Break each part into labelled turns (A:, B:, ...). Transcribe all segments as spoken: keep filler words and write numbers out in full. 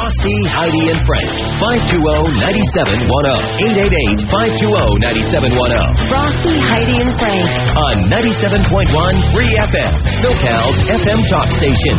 A: Frosty, Heidi, and Frank. five two zero, nine seven one zero. eight eight eight, five two zero, nine seven one zero.
B: Frosty, Heidi, and Frank.
A: On ninety-seven point one Free F M, SoCal's F M talk station.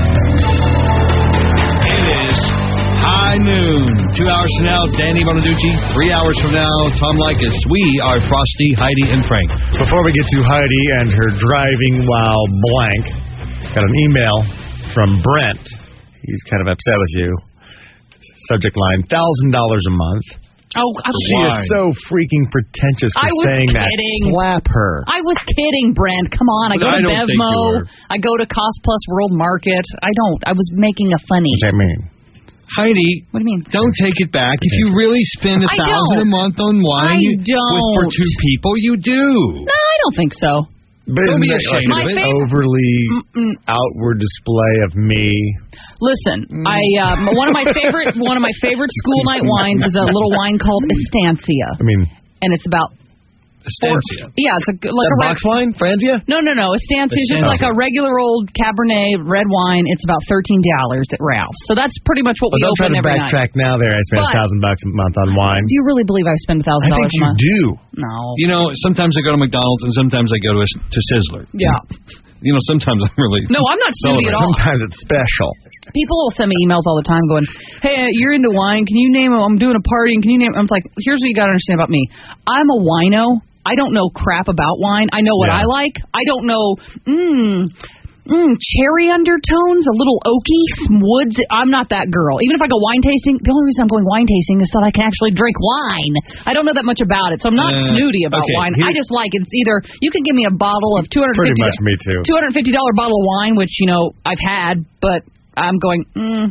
C: It is high noon. Two hours from now, Danny Bonaducci. Three hours from now, Tom Likas. We are Frosty, Heidi, and Frank.
D: Before we get to Heidi and her driving while blank, got an email from Brent. He's kind of upset with you. Subject line, one thousand dollars a month.
E: Oh, I'm
D: She is so freaking pretentious for
E: I was
D: saying
E: kidding.
D: that. Slap her.
E: I was kidding, Brent. Come on. I go
D: I
E: to
D: don't think you
E: Bevmo.
D: were.
E: I go to Cost Plus World Market. I don't. I was making a funny.
D: What does that mean?
C: Heidi,
E: what do you mean?
C: Don't take it back. If you really spend a
E: I
C: thousand a
E: don't.
C: month on wine
E: I
C: you,
E: don't.
C: with, for two people, you do.
E: No, I don't think so.
D: But
C: Don't
D: isn't
C: be
D: that
C: ashamed
D: like
C: of
D: an
C: it.
D: overly
E: Mm-mm.
D: outward display of me?
E: Listen, I um, one of my favorite one of my favorite school night wines is a little wine called Estancia,
D: I mean,
E: and it's about
C: Estancia.
E: yeah, it's a like
D: that
E: a
D: box wine, Franzia?
E: No, no, no. Estancia is just
D: Estancia.
E: like a regular old Cabernet red wine. It's about thirteen dollars at Ralph's. So that's pretty much what
D: Well,
E: we
D: don't try
E: open
D: to
E: every night.
D: backtrack now. There, I spent a
E: But-
D: thousand bucks a month on wine.
E: Do you really believe I spend a thousand
D: I
E: dollars
D: think
E: a
D: you
E: month?
D: do.
E: No.
C: You know, sometimes I go to McDonald's and sometimes I go to a, to Sizzler.
E: Yeah.
C: You know, sometimes I'm really...
E: No, I'm not snooty at all.
D: Sometimes it's special.
E: People will send me emails all the time going, hey, uh, you're into wine. Can you name it? I'm doing a party. And can you name it? I'm like, here's what you got to understand about me. I'm a wino. I don't know crap about wine. I know what
D: Yeah.
E: I like. I don't know, mmm, mmm, cherry undertones, a little oaky, some woods. I'm not that girl. Even if I go wine tasting, the only reason I'm going wine tasting is so that I can actually drink wine. I don't know that much about it, so I'm not
C: Uh,
E: snooty about
C: okay,
E: wine.
C: here-
E: I just like it. It's either, you could give me a bottle of two hundred fifty
D: Pretty much me too.
E: two hundred fifty dollars bottle of wine, which, you know, I've had, but I'm going, mm,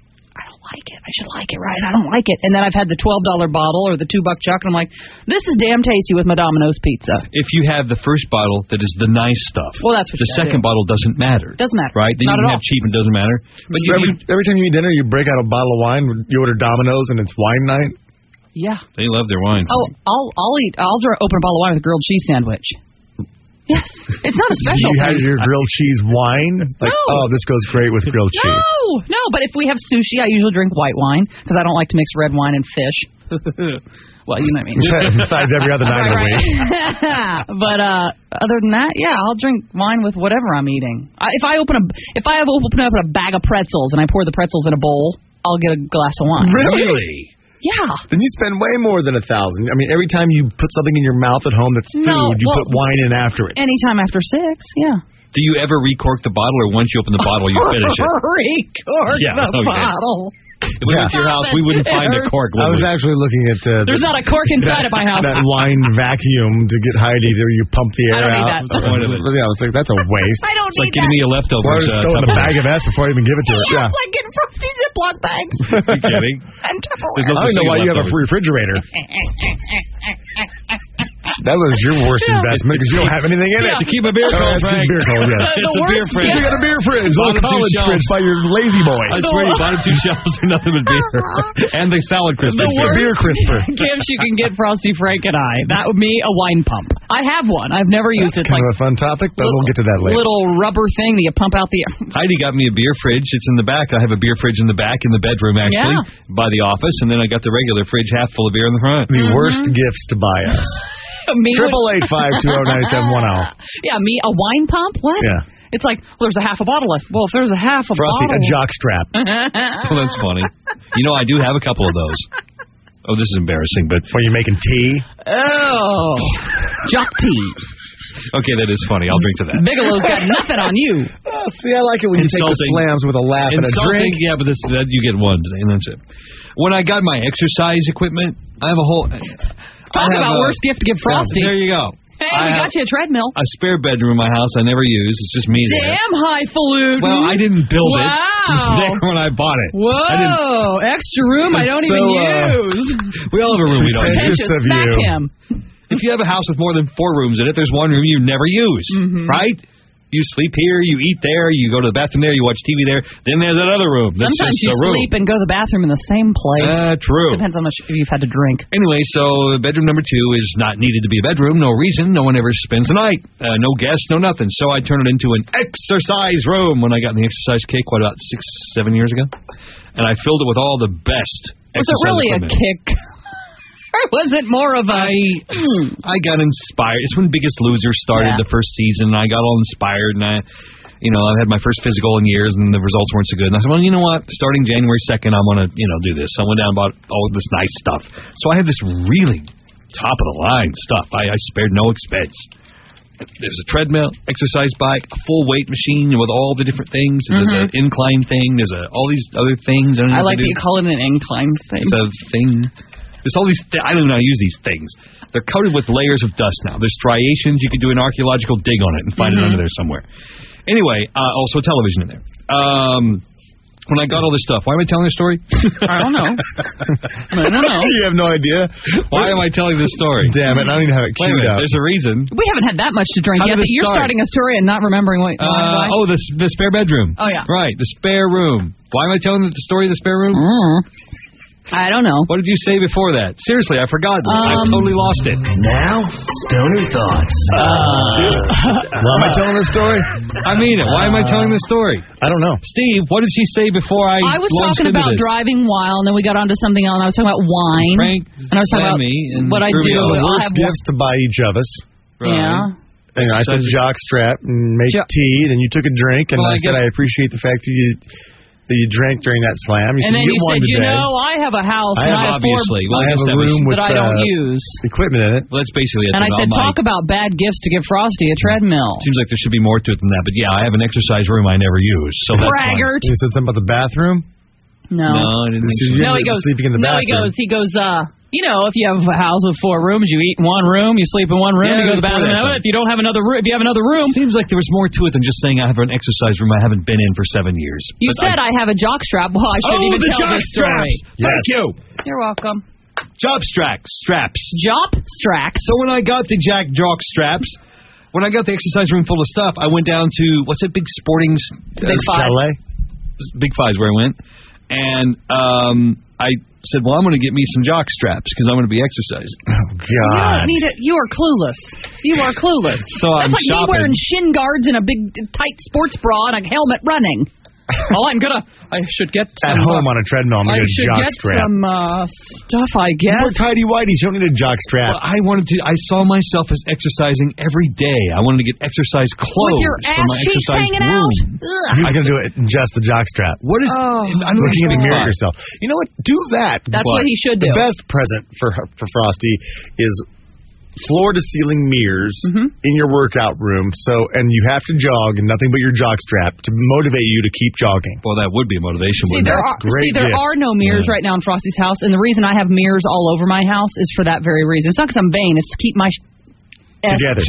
E: I don't like it. I should like it, right? I don't like it. And then I've had the twelve dollars bottle or the two buck chuck, and I'm like, this is damn tasty with my Domino's pizza.
C: If you have the first bottle that is the nice stuff,
E: Well, that's what
C: the
E: you gotta
C: second
E: do.
C: bottle doesn't matter.
E: Doesn't matter.
C: Right? Then
E: Not
C: you
E: at
C: can
E: all.
C: have cheap and it doesn't matter. But you,
D: every,
C: you,
D: every time you eat dinner, you break out a bottle of wine. You order Domino's and it's wine night.
E: Yeah.
C: they love their wine.
E: Oh, I'll I'll eat. I'll dr- open a bottle of wine with a grilled cheese sandwich. Yes, it's not a special
D: You had
E: thing.
D: your grilled cheese wine? Like,
E: No.
D: oh, this goes great with grilled cheese.
E: No, no. But if we have sushi, I usually drink white wine because I don't like to mix red wine and fish. Well, you know what I mean.
D: Besides every other night of the week.
E: But uh, other than that, yeah, I'll drink wine with whatever I'm eating. I, if I open a, if I have open up a bag of pretzels and I pour the pretzels in a bowl, I'll get a glass of wine.
C: Really?
E: Yeah.
D: Then you spend way more than a thousand. I mean, every time you put something in your mouth at home that's food,
E: No,
D: you
E: well-
D: put wine in after it.
E: Anytime after six, yeah.
C: Do you ever recork the bottle, or once you open the bottle, you finish it?
E: Recork
C: Yeah,
E: the
C: okay.
E: bottle.
C: If we went to your house, we wouldn't find a cork,
D: I
C: would
D: was
C: we?
D: actually looking at uh,
E: There's
D: the,
E: not a cork inside
D: that,
E: of my house.
D: that wine vacuum to get Heidi to you pump the
E: I
D: air
E: don't need
D: out.
E: that.
C: What's the point of it?
D: Yeah, I was like, that's a waste.
E: I don't
C: It's like
E: need
C: giving
E: that.
C: me a leftover.
D: Or just
C: uh,
D: throw in a
C: Tupperware.
D: bag of S before I even give it to her.
E: Yeah,
D: Yeah.
E: it's like getting frosty Ziploc bags.
C: You kidding?
E: And Tupperware.
C: There's no
D: I don't know why you have a
C: leftovers.
D: refrigerator. That was your worst investment because you don't have anything in it.
C: To keep a beer
D: Oh,
C: cold,
D: that's a
C: Frank.
D: beer cold, yes.
C: It's
E: The
C: a beer
E: worst
C: fridge.
D: You got a beer fridge, a
C: Bottom
D: little
C: two
D: college
C: shelves.
D: fridge by your lazy boy.
C: I swear, you bottom two shelves are nothing but beer. And the salad crisper.
E: The worst
D: beer crisper.
E: gifts you can get Frosty, Frank, and I. That would be a wine pump. I have one. I've never used it. It's
D: Kind
E: like
D: of a fun topic, but
E: little-
D: we'll get to that later.
E: little rubber thing that you pump out the air.
C: Heidi got me a beer fridge. It's in the back. I have a beer fridge in the back in the bedroom, actually,
E: Yeah.
C: by the office. And then I got the regular fridge half full of beer in the front.
D: The worst gifts to buy us.
E: Me would-
D: Triple eight five two zero nine seven one zero.
E: Yeah, me a wine pump. What?
D: Yeah.
E: It's like, well, there's a half a bottle left. Well, if there's a half a
D: Frosty, a
E: bottle.
D: jock strap.
C: Well, that's funny. You know, I do have a couple of those. Oh, this is embarrassing, but
D: When you're making tea.
E: Oh, jock tea.
C: okay, that is funny. I'll drink to that.
E: Bigelow's got nothing on you.
D: Oh, see, I like it when you take the
C: Insulting.
D: slams with a laugh and a
C: Insulting,
D: drink.
C: yeah, but this, that, you get one today, and that's it. When I got my exercise equipment, I have a whole...
E: Talk
C: I have
E: about
C: a-
E: worst gift to give Frosty.
C: There you go.
E: Hey,
C: I
E: we
C: have
E: got you a treadmill.
C: a spare bedroom in my house I never use. It's just me there.
E: Damn highfalutin.
C: Well, I didn't build it. It was
E: Wow.
C: there when I bought it. I didn't,
E: Whoa, extra room I don't
D: So,
E: even
D: uh,
E: use.
C: we all have a room we don't use.
D: Pretentious of
E: Smack
D: you.
E: him.
C: If you have a house with more than four rooms in it, there's one room you never use,
E: Mm-hmm.
C: right? You sleep here, you eat there, you go to the bathroom there, you watch T V there. Then there's another room. That's
E: Sometimes
C: just
E: you
C: a room.
E: sleep and go to the bathroom in the same place.
C: Uh, true.
E: Depends how much you've had to drink.
C: Anyway, so bedroom number two is not needed to be a bedroom. No reason. No one ever spends the night. Uh, no guests, no nothing. So I turned it into an exercise room when I got in the exercise kick, what, about six, seven years ago? And I filled it with all the best
E: Was
C: exercise
E: it really
C: equipment.
E: a kick? Or was it more of a...
C: I, I got inspired. It's when Biggest Loser started
E: Yeah.
C: the first season. I got all inspired, and I, you know, I had my first physical in years, and the results weren't so good. And I said, well, you know what? Starting January second, I want to, you know, do this. So I went down and bought all this nice stuff. So I have this really top-of-the-line stuff. I, I spared no expense. There's a treadmill, exercise bike, a full weight machine with all the different things. There's
E: Mm-hmm.
C: an incline thing. There's a, all these other things. I, don't know
E: I
C: what
E: like
C: to
E: that
C: do.
E: you call it an incline thing.
C: It's a thing. There's all these. Th- I don't know how to use these things. They're coated with layers of dust now. There's striations. You could do an archaeological dig on it and find
E: Mm-hmm.
C: it under there somewhere. Anyway, uh, also television in there. Um, when I got all this stuff, why am I telling this story?
E: I don't know. I don't know.
D: You have no idea.
C: Why am I telling this story?
D: Damn it! I don't even have it
C: Wait a
D: queued
C: minute.
D: up.
C: There's a reason.
E: We haven't had that much to drink
C: How
E: yet,
C: did
E: but
C: it
E: you're
C: start?
E: starting a story and not remembering what...
C: Uh,
E: why.
C: oh, the the spare bedroom.
E: Oh, yeah.
C: Right, the spare room. Why am I telling the story of the spare room?
E: Mm. I don't know.
C: What did you say before that? Seriously, I forgot.
E: Um,
C: I totally lost it.
A: Now, Stoner Thoughts.
D: Why am I telling this story?
C: I mean it. Why am I telling this story?
D: I don't know.
C: Steve, what did she say before I
E: I was
C: launched
E: talking
C: into
E: about
C: this?
E: driving wild, and then we got onto something else, and I was talking about wine.
C: Frank,
E: and I was talking
C: Sammy, and
E: about what I
C: Ruby
E: do.
C: Ellen.
D: The
E: I'll
D: worst
E: have
D: gifts to buy each of us.
C: Right.
E: Yeah.
D: And I said
C: Such-
D: jock strap and make
E: Jo-
D: tea. Then you took a drink, and
C: Well,
D: I,
C: I
D: said
C: guess-
D: I appreciate the fact that you that you drank during that slam. You
E: And
D: said
E: then
D: you
E: you
D: get one
E: said, you
D: today.
E: know, I have a house
D: I
E: and
D: have
E: I have four
C: obviously. Well,
D: I
C: I
D: have
C: guess
D: a
C: that was-
D: room with
E: that I don't
D: uh,
E: use.
D: equipment in it.
C: Well, that's basically it.
E: And I
C: All
E: said,
C: my-
E: talk about bad gifts to give Frosty a treadmill.
C: Seems like there should be more to it than that, but yeah, I have an exercise room I never use, so that's fine.
E: Braggart.
D: You said something about the bathroom.
E: No.
C: No, I didn't think so.
D: You're
E: No, he goes.
D: sleeping in the
E: no, he
D: bathroom.
E: goes. He goes. Uh, you know, if you have a house with four rooms, you eat in one room, you sleep in one room,
C: Yeah,
E: you go to the
C: before
E: bathroom.
C: that,
E: another. If you don't have another room, if you have another room,
C: Seems like there was more to it than just saying I have an exercise room I haven't been in for seven years.
E: you
C: But
E: said I, have a jock strap. Well, I shouldn't
C: Oh,
E: even
C: the
E: tell
C: jock
E: this story.
C: straps! Thank you!
E: You're welcome.
C: Job straps. Straps.
E: Jop straps.
C: So when I got the Jack Jock straps, when I got the exercise room full of stuff, I went down to, what's it, Big Sporting... Uh,
E: Big Five.
D: Chalet.
C: Big Five's where I went. And um, I said, well, I'm going to get me some jock straps because I'm going to be exercising.
D: Oh
E: You don't
D: God.
E: need it. You are clueless. You are clueless.
C: So I'm
E: That's like
C: shopping.
E: me wearing shin guards and a big tight sports bra and a helmet running. Oh, I'm gonna. I should get some,
D: At home
E: uh,
D: on a treadmill, I'm
E: I
D: gonna get a
E: should
D: jock
E: get
D: strap.
E: some uh, stuff. I
D: We're
E: guess.
D: tidy whities. You don't need a jock strap.
C: Well, I wanted to. I saw myself as exercising every day. I wanted to get exercise clothes
E: With your
C: for
E: ass
C: my
E: cheeks
C: exercise
E: hanging
C: room.
E: out. Ugh.
D: He's gonna do it in just the jock strap.
C: What is?
E: Oh.
C: I don't
D: Looking in the
C: understand
D: mirror
C: why.
D: at yourself. You know what? Do that.
E: That's what he should
D: The
E: do.
D: best present for for Frosty is floor to ceiling mirrors
E: Mm-hmm.
D: in your workout room. So, and you have to jog and nothing but your jock strap to motivate you to keep jogging.
C: Well, that would be a motivation.
E: See,
C: wouldn't
E: there
C: it?
E: are,
D: great
E: see, there
D: gift.
E: are no mirrors right now in Frosty's house, and the reason I have mirrors all over my house is for that very reason. It's not because I'm vain; it's to keep my sh- ass-
D: Together.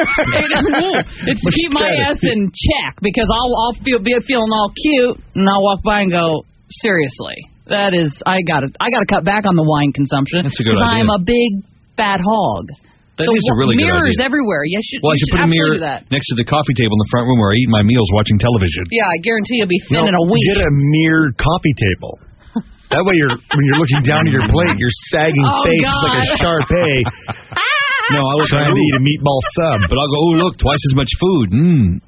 E: it's to keep my ass in check because I'll I'll feel be feeling all cute, and I'll walk by and go, seriously, that is I got to I got to cut back on the wine consumption.
C: That's a good
E: 'cause
C: idea.
E: I'm a big fat hog.
C: That
E: so
C: is a really good
E: mirrors
C: idea.
E: everywhere. You should,
C: Well, I
E: you
C: should
E: should
C: put a
E: absolutely
C: mirror
E: do that.
C: next to the coffee table in the front room where I eat my meals watching television.
E: Yeah, I guarantee you'll be thin
D: No,
E: in a week.
D: Get a mirrored coffee table. That way, you're when you're looking down at your plate, your sagging
E: Oh,
D: face is like a
E: God.
D: Shar-Pei
C: No, I was
D: trying to eat a meatball sub.
C: But I'll go, oh, look, twice as much food. Mmm.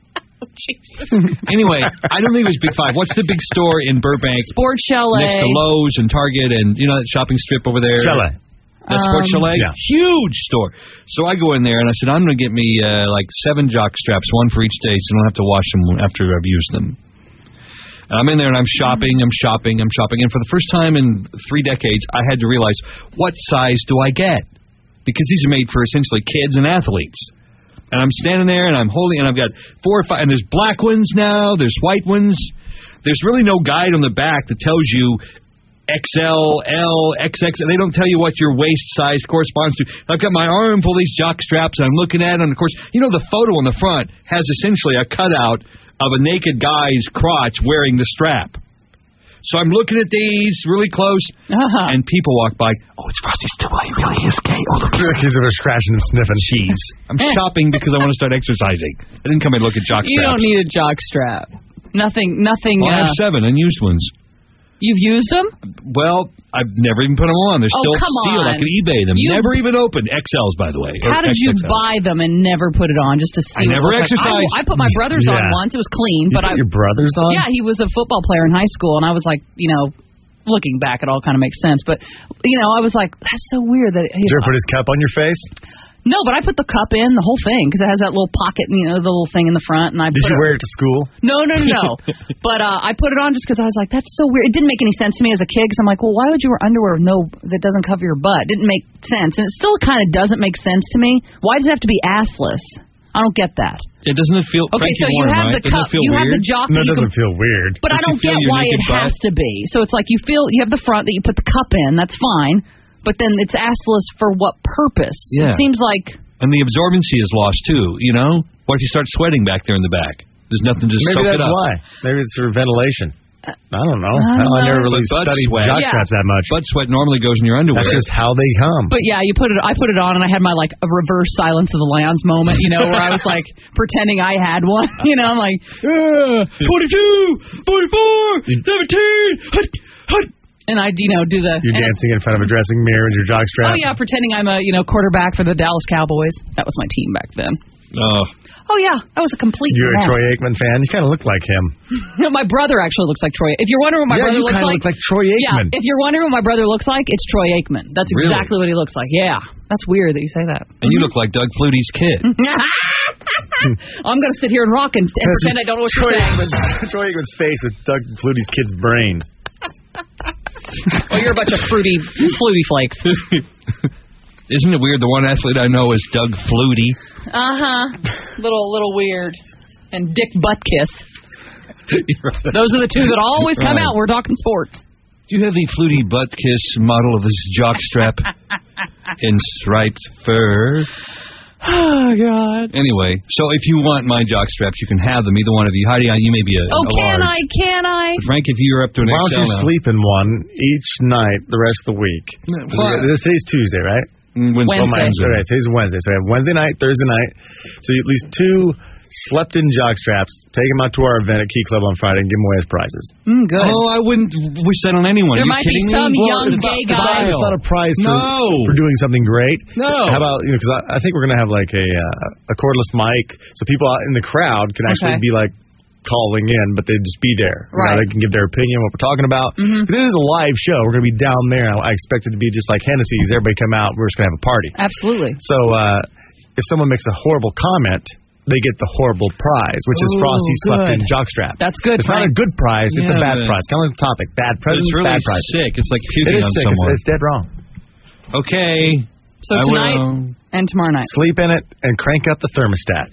C: Anyway, I don't think it was Big Five. What's the big store in Burbank
E: Sports Chalet.
C: next to Lowe's and Target and, you know, that shopping strip over there?
D: Chalet.
C: That Sports
E: Um,
C: Chalet?
D: yeah.
C: Huge store. So I go in there and I said, I'm going to get me uh, like seven jock straps, one for each day, so I don't have to wash them after I've used them. And I'm in there and I'm shopping, I'm shopping, I'm shopping. And for the first time in three decades, I had to realize, what size do I get? Because these are made for essentially kids and athletes. And I'm standing there and I'm holding, and I've got four or five, and there's black ones now, there's white ones. There's really no guide on the back that tells you X L, L, X X. They don't tell you what your waist size corresponds to. I've got my arm full of these jock straps, and I'm looking at it, and of course, you know, the photo on the front has essentially a cutout of a naked guy's crotch wearing the strap. So I'm looking at these really close,
E: Uh-huh.
C: and people walk by. Oh, it's Frosty Stubble. He really is gay. Oh, look.
D: Kids are scratching and sniffing.
C: Jeez. I'm shopping because I want to start exercising. I didn't come and look at jock straps.
E: You don't need a jock strap. Nothing, nothing.
C: Well, I
E: uh,
C: have seven unused ones.
E: You've used them?
C: Well, I've never even put them on. They're
E: Oh,
C: still
E: come
C: sealed.
E: on.
C: I can eBay them.
E: You-
C: Never even opened. X Ls, by the way. or
E: How did you
C: X X L.
E: buy them and never put it on just to see?
C: I
E: what
C: never
E: it looked like?
C: exercised.
E: I, I put my brother's on
D: Yeah.
E: once. It was clean,
D: You
E: but
D: put
E: I.
D: your brother's on?
E: Yeah, he was a football player in high school, and I was like, you know, looking back, it all kind of makes sense. But you know, I was like, that's so weird that.
D: Did you ever put his cup on your face?
E: No, but I put the cup in the whole thing because it has that little pocket, you know, the little thing in the front, and I.
D: Did
E: put
D: you
E: it,
D: wear it to school?
E: No, no, no, no. But uh, I put it on just because I was like, that's so weird. It didn't make any sense to me as a kid because I'm like, well, why would you wear underwear with no that doesn't cover your butt? It didn't make sense, and it still kind of doesn't make sense to me. Why does it have to be assless? I don't get that.
C: Yeah, doesn't it feel?
E: Okay,
C: Frankie
E: so you
C: Warren,
E: have
C: right?
E: the
C: Doesn't
E: cup,
C: it feel
E: you have
C: weird?
E: the jock.
D: No,
E: that
D: it
E: you
D: doesn't
E: can,
D: feel weird.
E: But I
C: You
E: don't
C: feel
E: get
C: your
E: why it
C: naked
E: has
C: butt?
E: to be. So it's like you feel you have the front that you put the cup in. That's fine. But then it's assless for what purpose?
C: Yeah.
E: It seems like.
C: And the absorbency is lost too. You know, what if you start sweating back there in the back? There's nothing to
D: Maybe
C: soak
D: that's
C: it up.
D: why. Maybe it's for ventilation. I don't know.
E: I don't
D: Hell, I never
E: know.
D: really
C: But butt
D: studied
C: sweat-
D: jock
E: Yeah.
D: straps that much.
C: Butt sweat normally goes in your underwear.
D: That's just how they come.
E: But yeah, you put it. I put it on, and I had my like a reverse Silence of the Lambs moment. You know, where I was like pretending I had one. You know, I'm like, yeah, twenty-two, forty-four, seventeen, hut, hut. And I, you know, do the.
D: You're
E: and-
D: dancing in front of a dressing mirror in your jock strap.
E: Oh yeah, pretending I'm a you know quarterback for the Dallas Cowboys. That was my team back then.
C: Oh,
E: Oh yeah, that was a complete.
D: You're a
E: mess.
D: Troy Aikman fan. You kind of look like him.
E: No, my brother actually looks like Troy. If you're wondering what my
D: yeah,
E: brother
D: you
E: looks
D: kind of
E: like,
D: look like Troy Aikman.
E: yeah. If you're wondering what my brother looks like, it's Troy Aikman. That's
C: Really?
E: exactly what he looks like. Yeah, that's weird that you say that.
C: and you look like Doug Flutie's kid.
E: I'm gonna sit here and rock and, and pretend I don't know what
D: Troy
E: you're saying.
D: Aikman's, Troy Aikman's face with Doug Flutie's kid's brain.
E: Oh, you're a bunch of fruity, fluty flakes.
C: Isn't it weird? The one athlete I know is Doug Flutie.
E: Uh huh. Little, little weird. And Dick Buttkiss. Those are the two that always come
C: Right.
E: out. We're talking sports.
C: Do you have the Flutie butt kiss model of this jock strap in striped fur?
E: Oh God.
C: Anyway, so if you want my jock straps, you can have them. Either one of you. Heidi, you may be a,
E: Oh,
C: a
E: can
C: large.
E: I? Can I?
C: But Frank, if you're up to an
D: Why don't
C: X L
D: you
C: now.
D: sleep in one each night the rest of the week?
C: Why?
D: This today's Tuesday, right?
C: Mm, Wednesday.
D: Oh, my,
E: Wednesday.
D: okay, today's Wednesday. So I have Wednesday night, Thursday night. So you at least two slept-in jock straps. Take them out to our event at Key Club on Friday and give them away as prizes.
E: Mm, good.
C: Oh, I wouldn't wish that on anyone.
E: There
C: Are you
E: might be
C: kidding
E: some
C: me?
E: young
C: it's
E: gay
C: not
E: guy.
D: It's not a prize for,
C: No.
D: for doing something great.
C: No.
D: How about, you know, because I, I think we're going to have like a uh, a cordless mic, so people out in the crowd can actually
E: Okay.
D: be like calling in, but they'd just be there. You know,
E: Right.
D: they can give their opinion, what we're talking about.
E: Mhm.
D: 'Cause it is a live show. We're going to be down there. I expect it to be just like Hennessy's. Everybody come out. We're just going to have a party.
E: Absolutely.
D: So uh, if someone makes a horrible comment, they get the horrible prize, which is
E: Ooh,
D: Frosty slept-in
E: good.
D: jockstrap.
E: That's good,
D: It's not a
E: Frank.
D: good prize. It's
C: Yeah,
D: a bad
C: but-
D: prize. Kind of like the topic. Bad
C: But
D: presents,
C: it's really
D: bad prizes.
C: sick. It's like
D: It
C: puking
D: is
C: on
D: sick. It's,
C: someone.
D: it's dead wrong.
C: Okay.
E: So
C: I
E: tonight
C: will.
E: and tomorrow night.
D: Sleep in it and crank up the thermostat.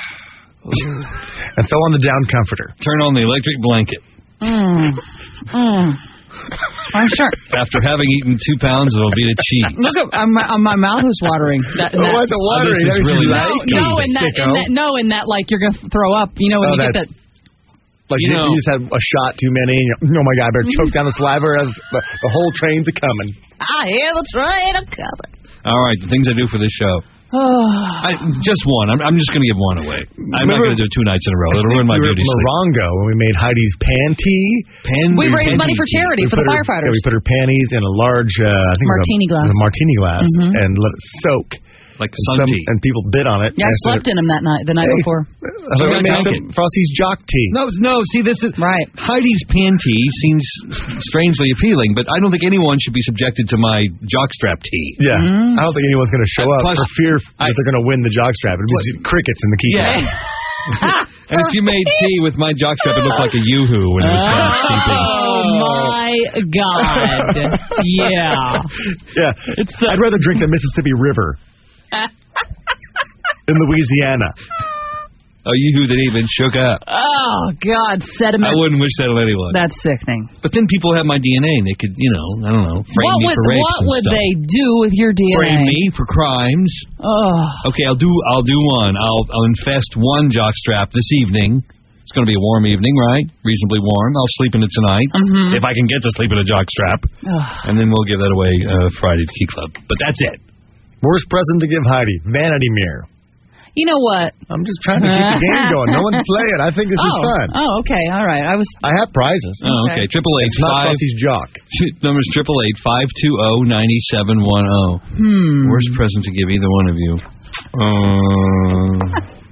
D: And throw on the down comforter.
C: Turn on the electric blanket.
E: Mm. Mm. I'm sure.
C: After having eaten two pounds of Velveeta cheese.
E: Look at uh, my, uh, my mouth is watering. That,
D: Oh,
E: that,
D: what's the watering?
C: this is
D: That means
C: really
D: you
C: nice.
D: like
E: no,
D: it,
E: no, in that, in
D: sicko.
E: that, no, in that, like you're gonna throw up. You know when
D: Oh,
E: you
D: that-
E: get that.
D: Like
C: You
D: you,
C: know-
D: you just had a shot too many. And you're, oh my God, I better choke down the saliva. Or else the, the whole train's a coming.
E: I hear the train a coming.
C: All right, the things I do for this show.
E: Oh.
C: I, just one. I'm, I'm just going to give one away. I'm not
D: Remember-
C: going to do it two nights in a row. It'll ruin my
D: we were
C: beauty
D: at
C: sleep.
D: Morongo when we made Heidi's panty.
C: Pan-
E: We raised
C: pan-
E: money for charity
D: We
E: for
D: put
E: the
D: her-
E: firefighters.
D: Yeah, we put her panties in a large uh, I think it was
E: Martini
D: a,
E: glass.
D: a martini glass
E: Mhm.
D: and let it soak.
C: Like
D: And,
C: sun
D: some,
C: tea.
D: and people bid on it.
E: Yeah, I
D: And I
E: slept
D: said,
E: in him that night, the night
D: Hey,
E: before.
D: I thought we
C: You're
D: made
C: not
D: some
C: drinking.
D: Frosty's jock tea.
C: No, no. See, this is
E: Right.
C: Heidi's panty seems strangely appealing, but I don't think anyone should be subjected to my jockstrap tea.
D: Yeah, I don't think anyone's going to show
C: And
D: up
C: plus,
D: for fear
C: I-
D: that they're going to win the jockstrap. It'll be just crickets in the key
C: Yeah.
D: club.
C: And if you made tea with my jockstrap, it looked like a yoo-hoo when it was done steeping.
E: Oh my God! Yeah.
D: Yeah,
E: It's the-
D: I'd rather drink the Mississippi River in Louisiana.
C: A yoo-hoo that even shook up.
E: Oh God! Sediment.
C: I wouldn't wish that on anyone.
E: That's sickening.
C: But then people have my D N A, and they could, you know, I don't know, frame
E: What
C: me
E: would
C: for rapes
E: what
C: and
E: would
C: stuff.
E: they do with your D N A?
C: Frame me for crimes.
E: Oh.
C: Okay, I'll do I'll do one. I'll I'll infest one jockstrap this evening, It's going to be a warm evening, right? Reasonably warm. I'll sleep in it tonight.
E: Mm-hmm.
C: If I can get to sleep in a jockstrap. And then we'll give that away uh, Friday to Key Club. But that's it.
D: Worst present to give Heidi. Vanity mirror.
E: You know what?
D: I'm just trying to keep the game going. No one's playing. I think this
E: oh.
D: is fun.
E: Oh, okay. All right. I was.
D: I have prizes.
C: Oh, okay. Triple eight
D: It's not
C: five.
D: Fussy's jock.
C: Number's triple eight five two zero ninety seven one zero.
E: Hmm.
C: Worst present to give either one of you. Uh,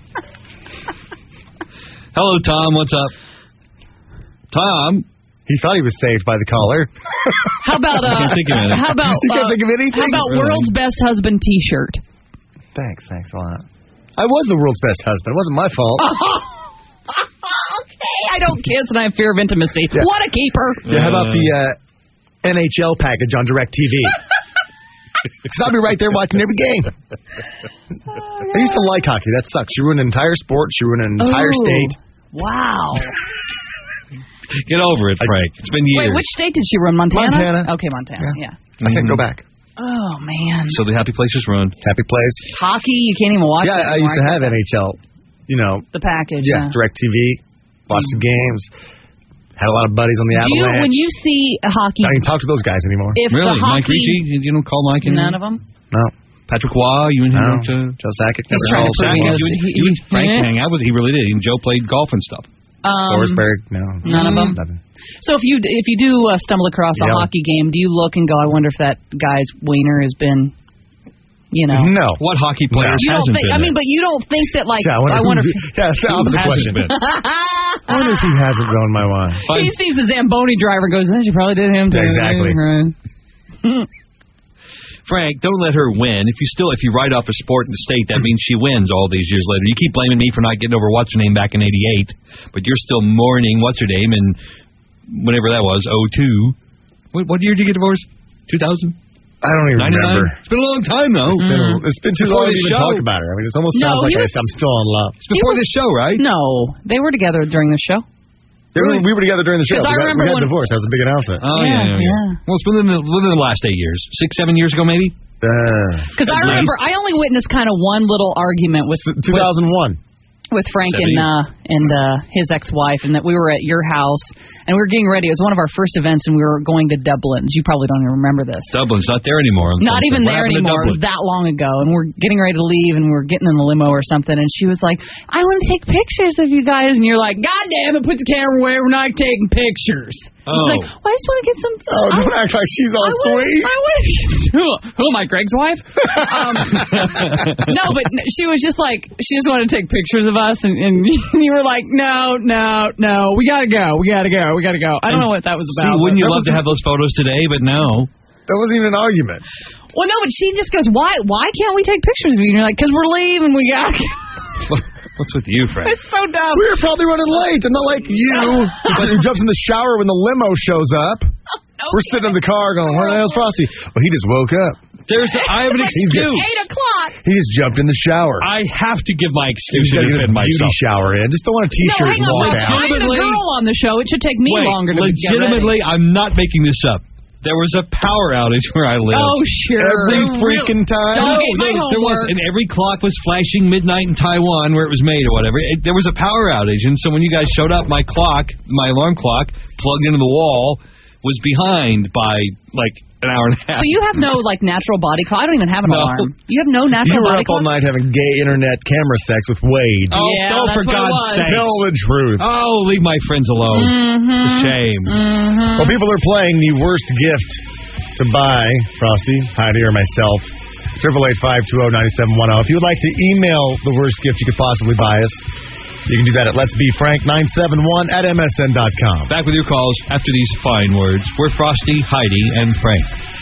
C: hello, Tom. What's up? Tom.
D: He thought he was saved by the caller.
E: How about uh?
C: can't think of anything.
E: How about?
D: You can't
E: uh,
D: think of anything?
E: How about
C: Really?
E: world's best husband T-shirt?
D: Thanks, thanks a lot. I was the world's best husband. It wasn't my fault.
E: Okay, I don't kiss and I have fear of intimacy.
D: Yeah.
E: What a keeper!
D: Yeah, how about the uh, N H L package on DirecTV? Because I'll be right there watching every game. I used to like hockey. That sucks. You ruined an entire sport. You ruined an entire
E: Ooh.
D: state.
E: Wow.
C: Get over it, Frank. It's been years.
E: Wait, which state did she run? Montana?
D: Montana.
E: Okay, Montana, yeah.
D: I can't go back.
E: Oh, man.
C: So the happy place is ruined.
D: Happy place.
E: Hockey, you can't even watch
D: Yeah,
E: that
D: I used to
E: anymore.
D: have N H L. You know,
E: The package,
D: yeah,
E: yeah.
D: DirecTV. Watched the games. Had a lot of buddies on the
E: Do you,
D: Avalanche.
E: when you see a hockey...
D: I don't even talk to those guys anymore.
E: If
C: Really?
E: the hockey...
C: Mike Ricci? You don't call Mike in?
E: None of them?
D: No.
C: Patrick Waugh? You and him?
D: No.
C: don't, uh,
D: Joe Sakic
E: He's
D: never
E: trying to
D: called.
E: prove he
C: Sakic,
E: knows-
C: you, and-
E: he-
C: you and
E: he-
C: Frank
E: eh?
C: hang out with. He really did. He and Joe played golf and stuff.
E: Um,
D: Forsberg? No.
E: None of them?
D: Nothing.
E: So if you if you do uh, stumble across a
D: Yeah.
E: hockey game, do you look and go, I wonder if that guy's wiener has been, you know...
D: No.
C: What hockey players
E: You don't
C: hasn't
E: think,
C: been
E: I mean,
C: there?
E: but you don't think that, like,
D: Yeah, I wonder,
E: I wonder
D: who,
E: if...
D: yeah, that's the
C: Who
D: opposite
C: hasn't
D: question.
C: been?
D: I wonder if he hasn't ruined my wine.
E: He sees the Zamboni driver and goes, oh, she probably did him.
D: Yeah, exactly.
C: Frank, don't let her win. If you still, if you write off a sport in the state, that means she wins all these years later. You keep blaming me for not getting over what's her name back in eighty-eight, but you're still mourning what's her name in whenever that was, oh two. What, what year did you get divorced? two thousand?
D: I don't even
C: ninety-nine?
D: remember.
C: It's been a long time, though.
D: It's been, it's been too
C: Before
D: long to
C: this
D: even
C: show.
D: talk about her. I mean, it almost
E: No,
D: sounds like
E: he
D: I,
E: was-
D: I'm still in love.
C: It's before
E: was-
C: this show, right?
E: No, they were together during the show.
D: They were, we were together during the show.
E: 'Cause
D: We
E: I
D: got, we
E: remember
D: got
E: when-
D: divorced. That was a big announcement.
C: Oh, yeah, yeah, yeah.
E: Yeah.
C: Well, it's within the, within the last eight years. Six, seven years ago, maybe?
D: Uh,
E: Because I
C: At
E: remember, I only witnessed kind of one little argument with
D: two thousand one.
E: with, with Frank and
C: Seventy.
E: uh, and uh, his ex-wife, and that we were at your house, and we were getting ready. It was one of our first events, and we were going to Dublin's. You probably don't even remember this.
C: Dublin's not there anymore.
E: Not even
C: What
E: there
C: happened to
E: anymore. It was
C: Dublin?
E: that long ago, and we're getting ready to leave, and we're getting in the limo or something, and she was like, I want to take pictures of you guys, and you're like, God damn it, put the camera away, we're not taking pictures. I was
C: Oh.
E: like, well, I just want to get some...
D: Oh, don't act like she's all
E: I wanna-
D: sweet.
E: I wanna- who, who am I, Greg's wife? um, no, but she was just like, she just wanted to take pictures of us, and, and you were like, no, no, no, we gotta go, we gotta go, we gotta go. I don't know what that was
C: See,
E: about.
C: wouldn't you
E: but-
C: love to have those photos today? But no.
D: That wasn't even an argument.
E: Well, no, but she just goes, why Why can't we take pictures of you? And you're like, because we're leaving, we gotta go.
C: What's with you, Frank?
E: It's so dumb.
D: We were probably running late. I'm not like you who jumps in the shower when the limo shows up. We're sitting in the car going, where the hell's Frosty? Well, he just woke up.
C: There's, I have an excuse.
E: Eight o'clock.
D: He just jumped in the shower.
C: I have to give my
D: He's
C: excuse
D: got
C: to
D: to get a
C: defend
D: beauty
C: myself.
D: shower in. Just don't want a
E: No,
D: T-shirt
E: hang
D: and
E: on.
D: walk
E: Well,
D: out.
E: I'm a
C: Legitimately-
E: girl on the show. It should take me
C: Wait,
E: longer to
C: legitimately,
E: get ready.
C: I'm not making this up. There was a power outage where I live.
E: Oh, sure.
D: Every
E: Real-
D: freaking time.
E: Don't
C: No,
E: get my
C: no, there was,
E: homework.
C: and every clock was flashing midnight in Taiwan where it was made or whatever. It, there was a power outage, and so when you guys showed up, my clock, my alarm clock, plugged into the wall, was behind by like an hour and a half.
E: So you have no like natural body clock. I don't even have an
C: No.
E: alarm. You have no
D: You
E: natural
D: were
E: body
D: up all
E: clock.
D: night having gay internet camera sex with Wade.
C: Oh,
E: Yeah,
C: no,
E: that's
C: for
E: what it
C: God's
E: was.
C: sake.
D: Tell the truth.
C: Oh, leave my friends alone.
E: Mm-hmm.
C: It's a shame.
E: Mm-hmm.
D: Well, people are playing the worst gift to buy, Frosty, Heidi, or myself. Triple eight five two zero ninety seven one zero. If you would like to email the worst gift you could possibly buy us, you can do that at Let's Be Frank nine seven one at M S N dot com.
C: Back with your calls after these fine words. We're Frosty, Heidi, and Frank.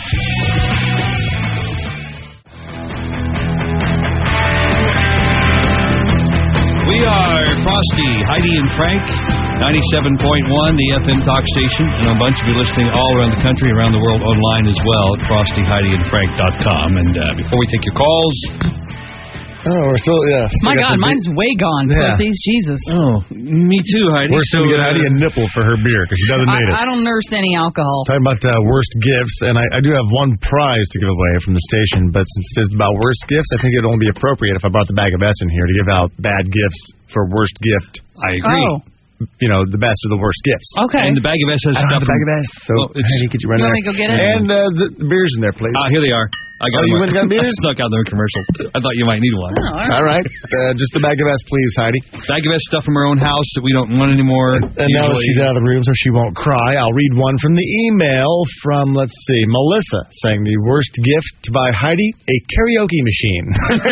C: We are Frosty, Heidi, and Frank, ninety-seven point one, the F M talk station, and a bunch of you listening all around the country, around the world online as well at Frosty, Heidi, and Frank dot com. And uh, before we take your calls...
D: Oh, we're still, yeah. Still
E: My
D: got
E: God,
D: the
E: mine's way gone.
D: Yeah.
E: Pussies, Jesus.
C: Oh, me too, Heidi.
D: We're still
C: So,
D: going to get
C: uh,
D: Heidi a nipple for her beer because she doesn't need it.
E: I, I don't nurse any alcohol.
D: Talking about uh, worst gifts, and I, I do have one prize to give away from the station, but since it is about worst gifts, I think it would only be appropriate if I brought the bag of S in here to give out bad gifts for worst gift.
C: I agree.
E: Oh.
D: you know, the best or the worst gifts.
E: Okay.
C: And the bag of S has
D: I don't
C: stuff.
D: have the bag of S, so
C: Well, it's-
D: Heidi, could you run
E: You
D: there?
E: want me to go get it?
D: And uh, the, the beers in there, please.
C: Ah, here they are. I got
D: Oh, you
C: them.
D: went and got beers?
C: Snuck out their commercials. I thought you might need one.
E: Oh, all right.
D: All right. Uh, just the bag of S, please, Heidi.
C: Bag of S stuff from her own house that we don't want anymore.
D: And now that she's out of the room so she won't cry, I'll read one from the email from, let's see, Melissa, saying the worst gift to buy Heidi, a karaoke machine.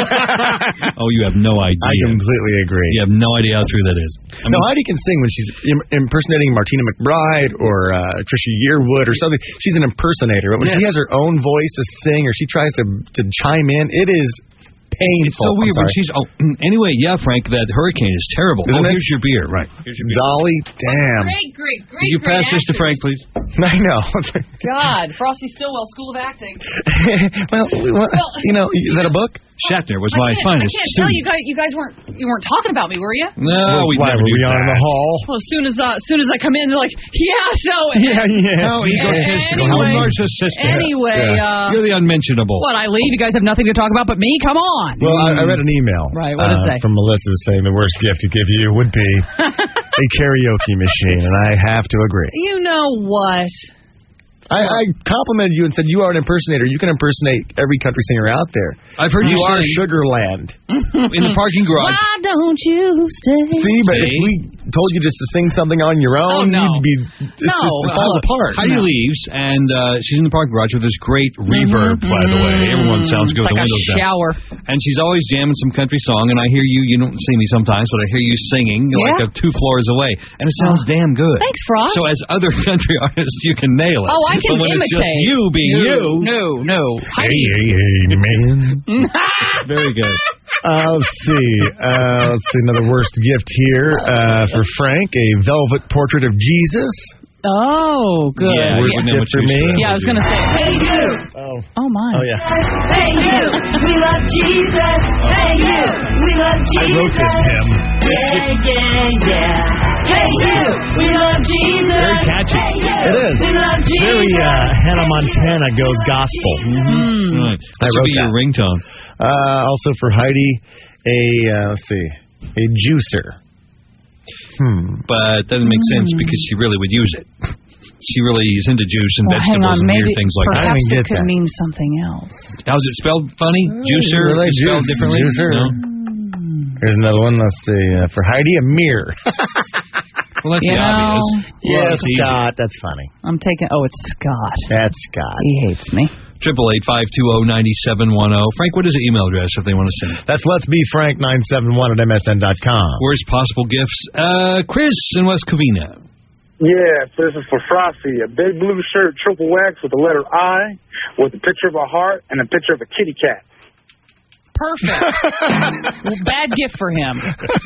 C: Oh, you have no idea.
D: I completely agree.
C: You have no idea how true that is. I
D: No,
C: mean,
D: Heidi can sing when she's im- impersonating Martina McBride or uh, Trisha Yearwood or something. She's an impersonator. But when
C: Yes.
D: she has her own voice to sing or she tries to to chime in, it is painful.
C: it's so
D: I'm
C: weird when
D: sorry.
C: she's. Oh, anyway, yeah, Frank, that hurricane is terrible.
D: Isn't
C: oh,
D: it?
C: here's your beer. Right. Here's your beer.
D: Dolly, damn.
E: Great, great, great.
C: Could you pass
E: great
C: this to Frank,
E: actors.
C: please?
D: I know.
E: God, Frosty Stillwell, School of Acting.
D: well, well, you know, is that a book?
C: Shatner was
E: I
C: my
E: can't,
C: finest
E: I can't
C: student.
E: tell you guys. You guys weren't. You weren't talking about me, were you?
C: No, we
D: Why
C: never
D: were
C: do
D: we on in
C: that.
D: the hall?
E: Well, as soon as uh, as soon as I come in, they're like, yeah, so.
D: Yeah, yeah.
C: No, egotistical. How
E: Anyway,
C: narcissistic.
E: Anyway, uh,
C: You're the unmentionable.
E: what? I leave. You guys have nothing to talk about but me. Come on.
D: Well, I, I read an email
E: Right, what did it
D: uh,
E: say?
D: from Melissa saying the worst gift to give you would be a karaoke machine, and I have to agree.
E: You know what?
D: I, I complimented you and said you are an impersonator. You can impersonate every country singer out there.
C: I've heard
D: You
C: you
D: are
C: sing
D: Sugarland.
C: in the parking garage.
E: Why don't you stay?
D: See, but if
C: See?
D: we told you just to sing something on your own,
E: Oh, no.
D: you'd be it's
E: No,
D: just, it
E: no.
D: falls apart.
C: Heidi leaves, and uh, she's in the parking garage with this great reverb, by the way. Everyone sounds good
E: It's
C: with
E: like
C: the
E: a
C: windows down.
E: shower.
C: And she's always jamming some country song, and I hear you, you don't see me sometimes, but I hear you singing like
E: Yeah?
C: uh, two floors away. And it sounds damn good.
E: Thanks, Frost.
C: So as other country artists, you can nail it.
E: Oh, I can
C: but when
E: imitate.
C: It's just you being
E: no,
C: you.
E: No, no.
D: Hey, hey, hey, man.
C: Very good.
D: Uh, let's see. Uh, let's see. Another worst gift here uh, for Frank: a velvet portrait of Jesus.
E: Oh, good.
C: Yeah,
D: Worst
C: wouldn't have
D: gift
C: what
D: for
C: you
D: me.
C: should
E: Yeah, I was going to say.
B: Hey you,
D: Oh.
E: Oh, my.
D: Oh yeah.
B: hey you, we love Jesus. Hey you, we love
D: I
B: Jesus.
D: wrote this hymn.
B: Yeah, yeah, yeah. Hey you, we love Jesus.
C: Very catchy.
B: Hey you,
D: It is.
B: we love Jesus.
D: Very uh, Hannah Montana goes gospel.
E: Hmm.
C: Right. That
D: wrote
C: should be your
D: that.
C: ringtone.
D: Uh, also for Heidi, a uh, let's see, a juicer. Hmm.
C: But it doesn't make sense because she really would use it. She really is into juice and
E: Well, hang
C: vegetables
E: on.
C: and
E: Maybe
C: weird things like that.
D: I
E: perhaps
D: didn't
E: it
D: get
E: could
D: that.
E: mean something else.
C: How's it spelled funny? Juicer?
D: really
C: It's spelled
D: juice.
C: differently?
D: Juicer.
C: No?
D: Here's another one. Let's see. Uh, for Heidi, a mirror.
C: Well, that's
E: You
C: the
E: know,
C: obvious.
D: yes,
C: Well, it's easy.
D: Scott. That's funny.
E: I'm taking. Oh, it's Scott.
D: That's Scott.
E: He hates me.
C: Triple eight five two zero ninety seven one zero. Frank, what is the email address if they want to send?
D: That's let's be frank nine seven one at m s n dot com.
C: Worst possible gifts. Uh, Chris in West Covina.
F: Yes, this is for Frosty. A big blue shirt, triple wax with the letter I, with a picture of a heart and a picture of a kitty cat.
E: Perfect. Well, bad gift for him.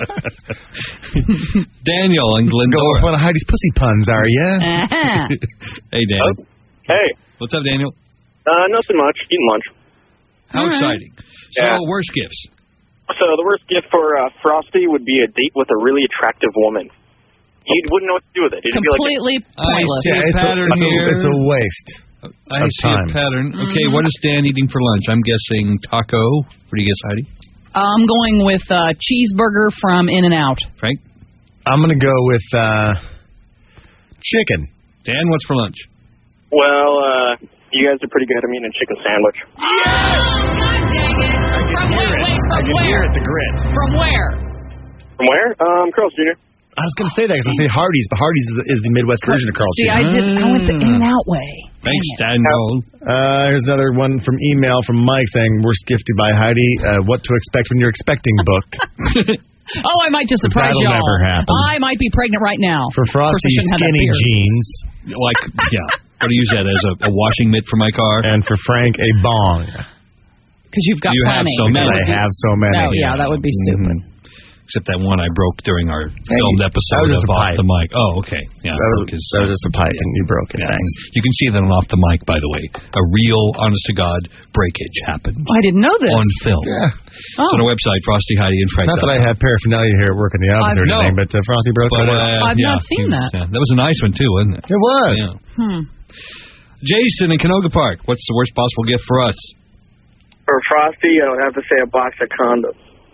C: Daniel in
D: Go with
C: Glendora.
D: one of Heidi's pussy puns, are ya?
E: Uh-huh.
C: Hey, Daniel.
G: Hey,
C: What's up, Daniel?
G: uh, nothing much. Eating lunch.
C: How
E: All right.
C: exciting. So,
G: Yeah.
C: worst gifts.
G: So the worst gift for uh, Frosty would be a date with a really attractive woman. He wouldn't know what to do with it. He'd be like,
E: Completely
C: I
E: pointless.
C: see a
D: it's, a,
C: pattern
D: it's, a,
C: here.
D: it's a waste.
C: I
D: of
C: see
D: time.
C: a pattern. Okay, what is Dan eating for lunch? I'm guessing taco. What do you guess, Heidi?
E: I'm going with uh, cheeseburger from In-N-Out.
C: Frank?
D: I'm going to go with uh, chicken.
C: Dan, what's for lunch?
G: well, uh, you guys are pretty good at eating a chicken sandwich.
E: Oh, God dang it. From where? Wait,
D: I
E: from
D: can hear
E: where?
D: it, the grit.
E: From where?
G: From where? Um, Carl's Junior
D: I was going to say that because I say Hardee's, but Hardee's is the, is the Midwest version of Carl's
E: See,
D: Junior
E: I did. I went the In-N-Out way.
C: Thanks,
E: Dang it.
C: Daniel.
D: Uh, here's another one from email from Mike saying, worst gifted by Heidi, uh, what to expect when you're expecting book.
E: Oh, I might just surprise
D: That'll
E: y'all.
D: never happen.
E: I might be pregnant right now.
D: For
E: Of course, I
D: Frosty,
E: shouldn't have that
D: skinny
E: beard.
D: jeans.
C: Like, yeah. I'm going to use that as a, a washing mitt for my car.
D: And for Frank, a bong.
E: Because you've got
C: You have
E: plenty.
C: so many.
D: Because I have so many.
E: No, yeah, that would be stupid.
C: Mhm. Except that one I broke during our filmed
D: that
C: episode
D: was just
C: of
D: a
C: Off
D: pipe.
C: the Mic. Oh, okay. Yeah,
D: That was,
C: broke his-
D: that was just a pipe, and you broke it.
C: yeah.
D: Thanks.
C: You can see that on Off the Mic, by the way. A real, honest-to-God breakage happened
E: I didn't know this.
C: on film.
D: Yeah.
E: Oh.
C: It's on our website, Frosty, Heidi, and Frank.
D: Not that I have paraphernalia here at work in the office
E: I've-
D: or anything,
C: no.
D: but uh, Frosty broke
C: But,
D: it.
C: uh,
E: I've
C: yeah,
E: not seen
C: he was,
E: that.
C: uh, that was a nice one, too, wasn't it?
D: It was.
C: Yeah.
E: Hmm.
C: Jason in Canoga Park, what's the worst possible gift for us?
G: For Frosty, I would have to say a box of condoms.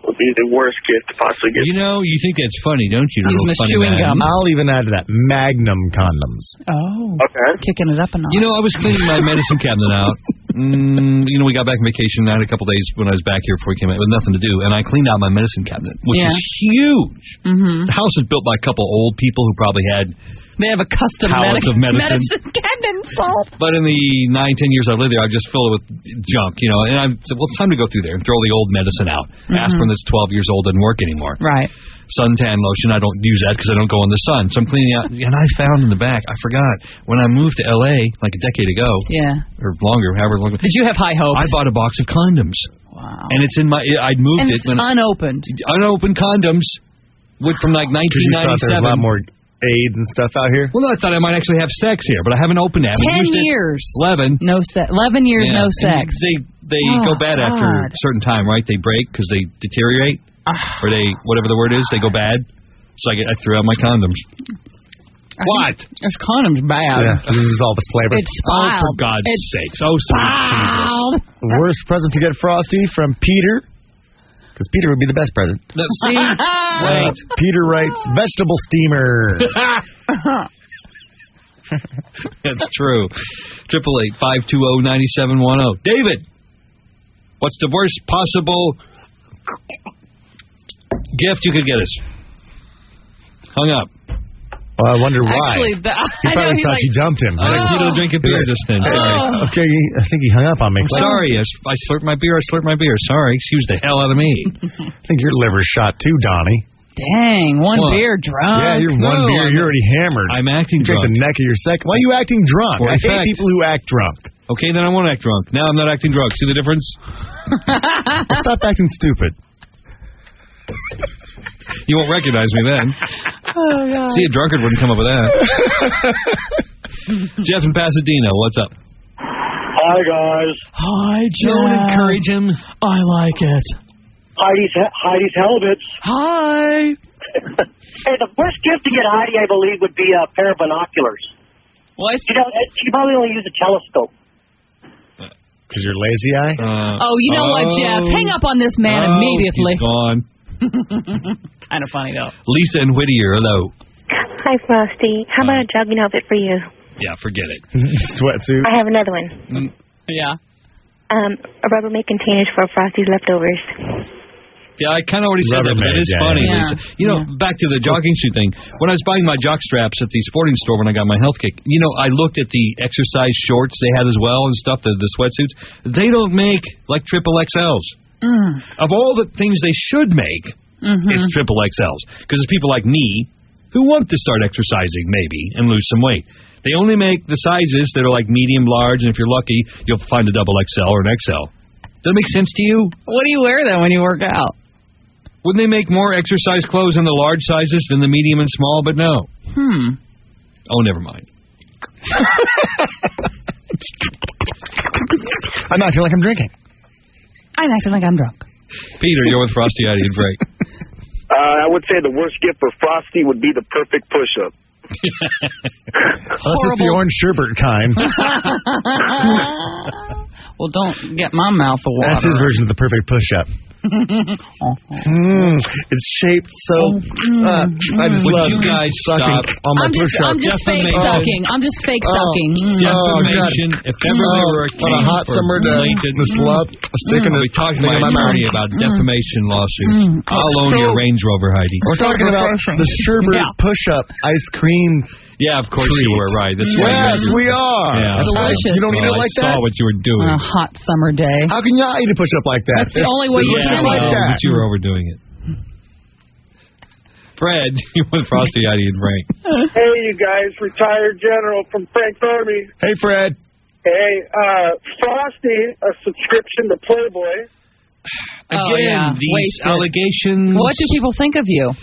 G: would be the worst gift to possibly get.
C: You know, you think that's funny, don't you?
E: He's
C: Little
E: Miss
C: funny
E: Chewing
C: man.
E: Gum.
D: I'll even add to that Magnum condoms.
E: Oh.
G: Okay.
E: Kicking it up a notch.
C: You know, I was cleaning my medicine cabinet out. Mm, you know, we got back from vacation. I had a couple days when I was back here before we came out with nothing to do, and I cleaned out my medicine cabinet, which
E: Yeah.
C: is huge.
E: Mm-hmm.
C: The house is built by a couple old people who probably had
E: They have a custom
C: pallets
E: medic-
C: of medicine.
E: medicine cabinet installed.
C: But in the nine, ten years I lived there, I just filled it with junk, you know. And I said, well, it's time to go through there and throw the old medicine out.
E: Mm-hmm.
C: Aspirin that's twelve years old doesn't work anymore.
E: Right.
C: Suntan lotion, I don't use that because I don't go in the sun. So I'm cleaning out. And I found in the back, I forgot, when I moved to L A like a decade ago,
E: Yeah.
C: or longer, however long.
E: Did you have high hopes?
C: I bought a box of condoms.
E: Wow.
C: And it's in my, I'd moved
E: And
C: it
E: it's
C: when
E: unopened.
C: unopened condoms went from like
D: Because you thought there was a
C: nineteen ninety-seven.
D: lot more AIDS and stuff out here.
C: Well, no, I thought I might actually have sex here, but I haven't opened it. I haven't
E: Ten
C: used it.
E: years.
C: Eleven.
E: No sex. Eleven years,
C: Yeah.
E: no
C: And
E: sex.
C: They they
E: Oh,
C: go bad after
E: God.
C: a certain time, right? They break because they deteriorate,
E: Ah.
C: or they whatever the word is, they go bad. So I, get, I threw out my condoms. What?
E: This condom's bad.
D: Yeah, this is all this flavor.
E: It's
C: Oh,
E: spoiled.
C: for God's
E: It's
C: sakes! Oh, sweet Jesus!
E: spoiled.
D: The worst present to get Frosty from Peter, because Peter would be the best present.
C: No, see,
D: Uh,
C: wait.
D: Peter writes vegetable steamer.
C: That's true. Triple eight five two zero ninety seven one zero. David, what's the worst possible gift you could get us? Hung up.
D: Well, I wonder why.
E: Actually, the,
D: he
E: I know
D: probably
E: he's
D: thought
E: like,
D: you dumped him.
C: I
E: Oh.
C: you to drink a beer just then. Sorry.
E: Oh.
D: Okay, I think he hung up on me.
C: I'm sorry. I, s- I slurped my beer. I slurped my beer. Sorry. Excuse the hell out of me.
D: I think your liver's shot too, Donnie.
E: Dang, one
C: What?
E: beer drunk.
D: yeah, you're one
C: no,
D: beer.
C: I'm-
D: You're already hammered.
C: I'm acting
D: you drink
C: drunk.
D: the neck of your second. Why are you acting drunk?
C: Well,
D: I
C: in
D: hate
C: fact-
D: people who act drunk.
C: Okay, then I won't act drunk. Now I'm not acting drunk. See the difference?
D: Well, stop acting stupid.
C: You won't recognize me then.
E: Oh, God.
C: See, a drunkard wouldn't come up with that. Jeff in Pasadena, what's up?
F: Hi, guys.
E: Hi,
C: Don't encourage him.
E: I like it.
F: Heidi's, Heidi's Helvets.
E: Hi.
F: Hey, the worst gift to get Heidi, I believe, would be a pair of binoculars.
E: What?
F: She, don't, she probably only use a telescope.
D: Because you're lazy eye?
C: Uh,
E: Oh, you know what, Jeff? Hang up on this man
C: oh,
E: immediately.
C: He's gone.
E: Kind of funny, though.
C: Lisa and Whittier, hello.
H: Hi, Frosty. How about a jogging outfit for you?
C: Yeah, forget it.
D: Sweatsuit.
H: I have another one.
E: Yeah.
H: Um, a Rubbermaid containers for Frosty's leftovers.
C: Yeah, I kind of already said that, but
D: Rubbermaid,
C: it is
D: yeah,
C: funny,
E: yeah.
C: Lisa. You know,
E: Yeah.
C: back to the jogging shoe thing. When I was buying my jock straps at the sporting store when I got my health kick, you know, I looked at the exercise shorts they had as well and stuff, the, the sweatsuits. They don't make like triple X Ls.
E: Mm.
C: Of all the things they should make,
E: Mm-hmm.
C: it's triple X Ls. Because there's people like me who want to start exercising, maybe, and lose some weight. They only make the sizes that are like medium, large, and if you're lucky, you'll find a double X L or an X L. Does that make sense to you?
E: What do you wear, then, when you work out?
C: Wouldn't they make more exercise clothes in the large sizes than the medium and small? But no.
E: Hmm.
C: Oh, never mind.
D: I'm not feeling like I'm drinking.
E: I'm acting like I'm drunk.
C: Peter, you're with Frosty Heidi and Frank.
G: Uh, I would say the worst gift for Frosty would be the perfect push-up.
D: Unless it's the orange sherbet kind.
E: Well, don't get my mouth of water.
D: That's his version of the perfect push-up. mm, it's shaped so. Uh, I just
C: Would
D: love
C: you guys
D: sucking
C: stop?
D: on my
E: I'm just,
D: push-up.
E: I'm just fake
C: Defamation.
E: sucking. I'm just fake
D: Oh.
E: sucking. Mm.
C: Defamation.
D: Oh, God.
C: If ever there were a
D: on a
C: case
D: hot
C: for
D: summer day,
C: blatant-
D: the slut, a stick in
C: We'll
D: the
C: be talking to
D: thing in
C: my
D: my mouth.
C: attorney about defamation lawsuits.
E: Mm.
C: I'll own
E: So-
C: your Range Rover, Heidi.
D: We're talking about
E: refreshing.
D: the sherbet
E: Yeah.
D: push-up ice cream.
C: Yeah, of course
D: Treat.
C: you were right. That's why
D: Yes,
C: you
D: we are.
C: Yeah.
D: That's
E: Delicious.
D: You don't eat
C: Well,
D: it like
C: I
D: that?
C: saw what you were doing.
E: On a hot summer day.
D: How can you not eat a push-up like that?
E: That's the only way you
D: It's
E: can
D: just
E: eat
D: like
E: it.
D: that.
C: But you were overdoing it. Fred, you're with Frosty, Heidi, and Frank.
F: Hey, you guys, retired general from Frank's Army.
D: Hey, Fred.
F: Hey, uh, Frosty, a subscription to Playboy.
E: Oh,
C: Again,
E: yeah.
C: these
E: Wasted.
C: allegations.
E: What do people think of you?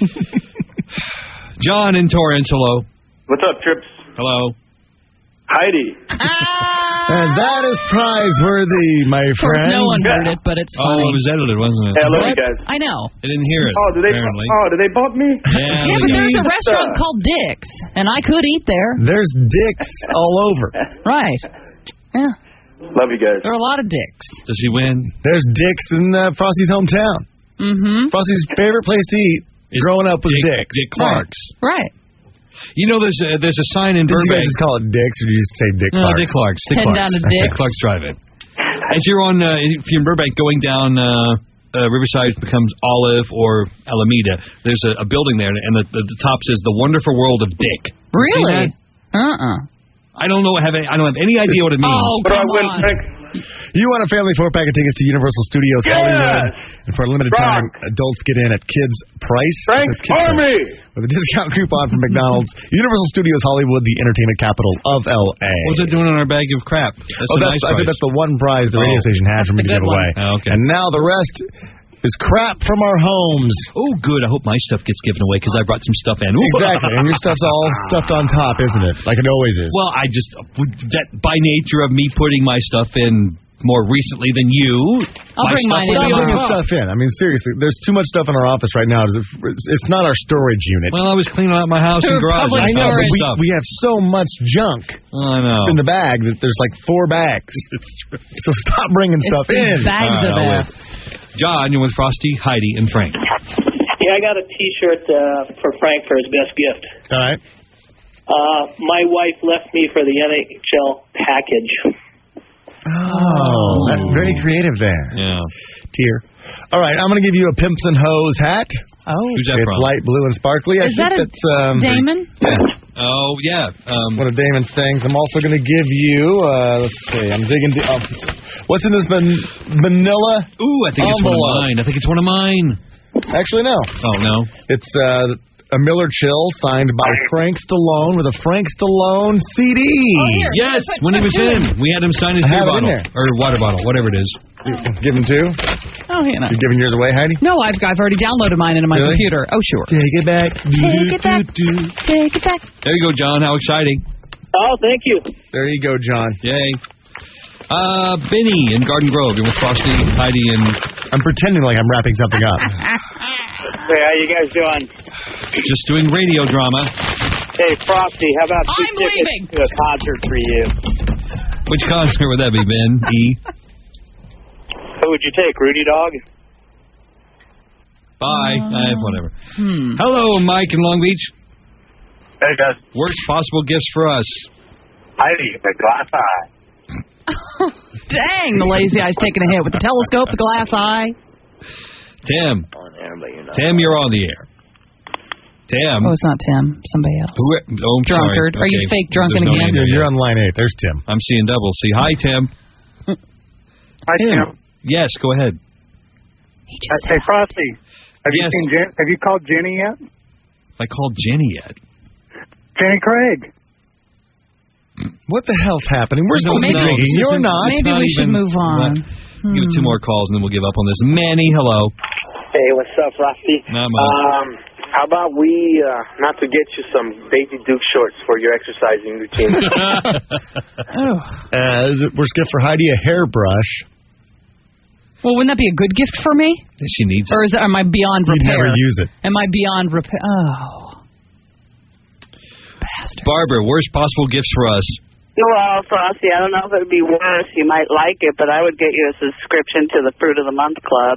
C: John in Torrance, hello.
G: What's up, Trips?
C: Hello.
G: Heidi.
D: And that is prize-worthy, my
E: Of course,
D: friend.
E: no one heard it, but it's
C: Oh,
E: funny.
C: it was edited, wasn't it?
G: Hey, I love
D: What?
G: you guys.
E: I know.
C: I didn't hear it.
G: Oh, did they?
C: Apparently.
G: Oh, did they bump me?
C: Yeah,
E: Yeah,
C: we
E: but
C: did.
E: there's a
G: Jeez.
E: restaurant called Dick's, and I could eat there.
D: There's dicks all over.
E: Right. Yeah.
G: Love you guys.
E: There are a lot of dicks.
C: Does he win?
D: There's dicks in uh, Frosty's hometown.
E: Mm-hmm.
D: Frosty's favorite place to eat growing up was
C: Dick,
D: Dick's.
C: Dick Clark's.
E: Right.
C: You know, there's a, there's a sign in
D: Did you
C: Burbank.
D: guys just call it Dick's, or did you just say Dick
C: No,
D: Clark's?
C: Dick Clark's. Dick
E: Head
C: Clark's.
E: down to Dick's.
C: Dick Clark's Drive-In. As you're on, uh, if you're in Burbank, going down uh, uh, Riverside becomes Olive or Alameda. There's a, a building there, and the, the, the top says "The Wonderful World of Dick."
E: Really? Uh-uh.
C: I don't know. Have any, I don't have any idea what it means.
E: Oh,
F: What do I
E: come
F: win,
E: on.
F: Frank?
D: You want a family four-pack of tickets to Universal Studios
F: Yes!
D: Hollywood. And for a limited time,
F: Rock.
D: adults get in at kids' price.
F: Frank
D: It says kids' price.
F: Army!
D: With a discount coupon from McDonald's. Universal Studios Hollywood, the entertainment capital of L A.
C: What's it doing on our bag of crap? That's
D: Oh,
C: a
D: that's,
C: nice
D: I think
C: price.
D: that's the one prize the radio
C: Oh.
D: station had for me to
E: Good
D: give
E: one.
D: away.
C: Oh, okay.
D: And now the rest is crap from our homes.
C: Oh, good. I hope my stuff gets given away because I brought some stuff in. Ooh.
D: Exactly. And your stuff's all stuffed on top, isn't it? Like it always is.
C: Well, I just that by nature of me putting my stuff in more recently than you.
E: I'll
C: my
E: bring
C: stuff
E: mine
C: will
E: in
D: Stop
C: be on
E: tomorrow.
D: bringing
C: top.
D: stuff in. I mean, seriously, there's too much stuff in our office right now. It's, it's not our storage unit.
C: Well, I was cleaning out my house and
E: They're
C: garage.
E: public
C: and
D: I know,
C: found
D: but
C: some
D: we,
C: stuff.
D: we have so much junk
C: I know.
D: in the bag that there's like four bags. So stop bringing stuff
E: It's
D: in.
E: these bags
C: All right,
E: of
C: I'll
E: ass.
C: wait. John, you're with Frosty, Heidi, and Frank.
I: Yeah, I got a T-shirt uh, for Frank for his best gift.
D: All right.
I: Uh, my wife left me for the N H L package.
D: Oh, that's very creative there.
C: Yeah.
D: Tier. All right, I'm going to give you a Pimps and Hose hat.
E: Oh.
C: Who's that
D: It's
C: from?
D: light blue and sparkly. I
E: Is
D: think
E: that a
D: that's um,
E: Damon?
D: Yeah,
C: Oh, yeah. Um,
D: one of Damon's things. I'm also going to give you. Uh, let's see. I'm digging. The, oh, what's in this man- manila?
C: ooh, I think it's one of
D: Envelope.
C: mine. I think it's one of mine.
D: Actually, no.
C: Oh, no.
D: It's uh, a Miller Chill signed by Frank Stallone with a Frank Stallone C D.
C: Yes, when he was in. We had him sign his
D: I
C: beer
D: have it in
C: bottle.
D: there.
C: Or water bottle, whatever it is.
D: Give him two.
E: Oh, you know.
D: You're giving yours away, Heidi?
E: No, I've, I've already downloaded mine into my
D: Really?
E: computer. Oh, sure.
D: Take it back.
E: Take it back. Take it back.
C: There you go, John. How exciting.
I: Oh, thank you.
D: There you go, John.
C: Yay. Uh, Benny in Garden Grove. You're with Frosty, Heidi, and...
D: I'm pretending like I'm wrapping something up.
F: Hey, how you guys doing?
C: Just doing radio drama.
F: Hey, Frosty, how about two
E: I'm
F: tickets
E: leaving.
F: to a concert for you?
C: Which concert would that be, Ben? E?
F: Who would you take, Rudy Dog?
C: Bye. Uh, whatever.
E: Hmm.
C: Hello, Mike in Long Beach.
F: Hey, guys.
C: Worst possible gifts for us.
F: Heidi, the glass eye.
E: Dang, the lazy eye's taking a hit with the telescope, the glass eye.
C: Tim.
I: On air, but you're not.
C: Tim, you're on the air. Tim.
E: Oh, it's not Tim. Somebody else.
C: Who, oh, I'm
E: Drunkard.
C: sorry.
E: Are you
C: Okay.
E: fake drunken
C: There's no
E: again?
C: name
D: You're,
C: there
D: you're
C: yet.
D: on line eight. There's Tim.
C: I'm seeing double. See, hi, Tim.
F: Hi, Tim.
C: Yes, go ahead.
E: He
F: Uh,
E: just
F: hey,
E: said-
F: Frosty, have
C: Yes.
F: you seen Jen? Have you called Jenny yet?
C: I called Jenny yet.
F: Jenny Craig.
D: What the hell's happening? We're
C: No,
D: supposed to be
C: no,
D: drinking.
C: this
D: You're
C: isn't-
D: not.
C: it's
E: Maybe
C: not
E: we should
C: even-
E: move on.
C: What? Give it two more calls and then we'll give up on this. Manny, hello.
G: Hey, what's up, Frosty?
C: Not much.
G: Um, how about we, uh, not to get you some Daisy Duke shorts for your exercising routine?
E: Oh.
D: Uh, worst gift for Heidi, a hairbrush.
E: Well, wouldn't that be a good gift for me?
C: She needs it.
E: Or is it, am I beyond
D: You'd
E: repair?
D: never use it.
E: Am I beyond repair? Oh. Bastard.
C: Barbara, worst possible gifts for us.
J: Well, Frosty, I don't know if it would be worse. You might like it, but I would get you a subscription to the Fruit of the Month Club.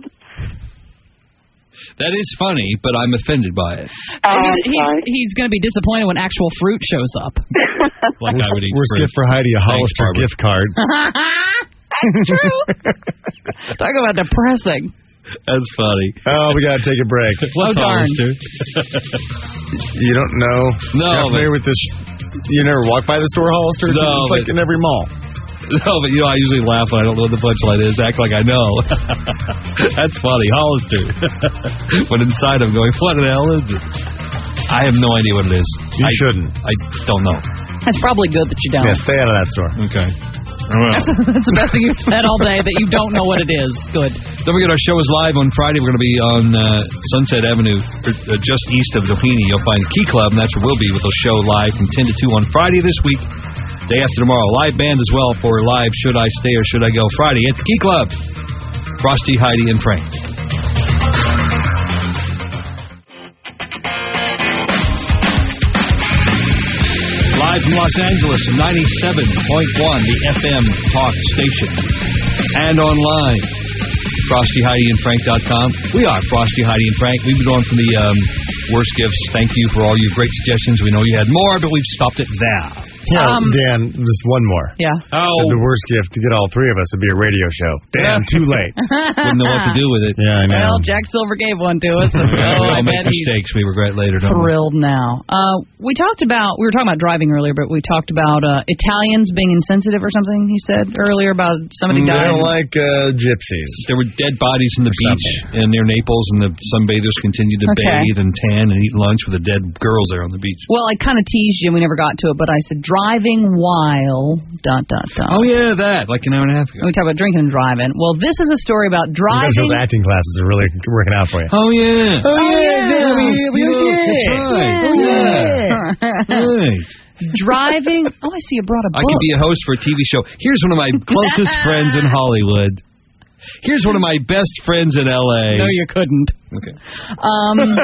C: That is funny, but I'm offended by it.
J: Oh, I'm
E: he's he's,
J: sorry.
E: he's going to be disappointed when actual fruit shows up.
C: Like I would eat
D: Worst
C: fruit.
D: gift for Heidi, a
C: Thanks,
D: Hollister
C: Barbara.
D: gift card.
E: That's true. Talk about depressing.
C: That's funny.
D: Oh, we got to take a break.
C: What's
E: Oh, darn.
C: Hollister?
D: You don't know?
C: No,
D: You're not familiar with this? You never walked by the store Hollister? It's,
C: No,
D: it's like
C: but-
D: in every mall.
C: No, but you know, I usually laugh when I don't know what the punchline is. Act like I know. That's funny. Hollister. But inside I'm going, what the hell is it? I have no idea what it is.
D: You
C: I,
D: shouldn't.
C: I don't know.
E: That's probably good that you don't.
D: Yeah, stay out of that store.
C: Okay.
E: That's, that's the best thing you've said all day, that you don't know what it is. Good.
C: Don't forget, our show is live on Friday. We're going to be on uh, Sunset Avenue, uh, just east of Zohini. You'll find Key Club, and that's where we'll be with a show live from ten to two on Friday this week. Day after tomorrow. Live band as well for live Should I Stay or Should I Go Friday at the Key Club. Frosty, Heidi, and Frank. Live from Los Angeles, ninety-seven point one, the F M talk station. And online. Frosty Heidi and Frank dot com. We are Frosty Heidi and Frank. We've been on for the um, worst gifts. Thank you for all your great suggestions. We know you had more, but we've stopped it there.
D: Yeah,
E: Um,
D: Dan, just one more.
E: Yeah.
C: Oh.
D: So the worst gift to get all three of us would be a radio show. Damn, too late.
C: Wouldn't know what to do with it.
D: Yeah, I know.
E: Well, Jack Silver gave one to us. And,
C: We
E: oh, I
C: all make
E: bet he's
C: mistakes we regret later, don't we?
E: thrilled now. Uh, we talked about, we were talking about driving earlier, but we talked about uh, Italians being insensitive or something, he said earlier about somebody
D: They
E: died.
D: don't like uh, gypsies.
C: There were dead bodies in the beach and near Naples, and the sunbathers continued to
E: Okay.
C: bathe and tan and eat lunch with the dead girls there on the beach.
E: Well, I kind of teased you, and we never got to it, but I said driving while, dot, dot, dot.
C: Oh, yeah, that, like an hour and a half ago.
E: We talk about drinking and driving. Well, this is a story about
D: Because
E: driving.
D: those acting classes are really working out for you.
C: Oh, yeah.
D: Oh, yeah, Dan, we, we
C: Yeah,
D: did
C: that's
D: it.
C: right. Oh, yeah. Right.
E: Driving. Oh, I see you brought a book.
C: I could be a host for a T V show. Here's one of my closest friends in Hollywood. Here's one of my best friends in L A.
E: No, you couldn't.
C: Okay.
E: Um,